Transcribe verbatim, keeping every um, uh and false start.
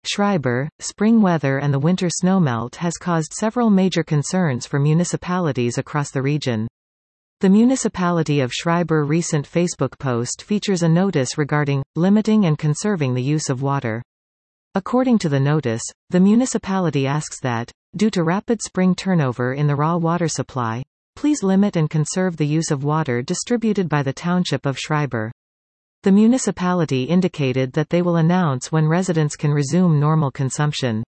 Schreiber, spring weather and the winter snowmelt has caused several major concerns for municipalities across the region. The municipality of Schreiber recent Facebook post features a notice regarding limiting and conserving the use of water. According to the notice, the municipality asks that, due to rapid spring turnover in the raw water supply, please limit and conserve the use of water distributed by the township of Schreiber. The municipality indicated that they will announce when residents can resume normal consumption.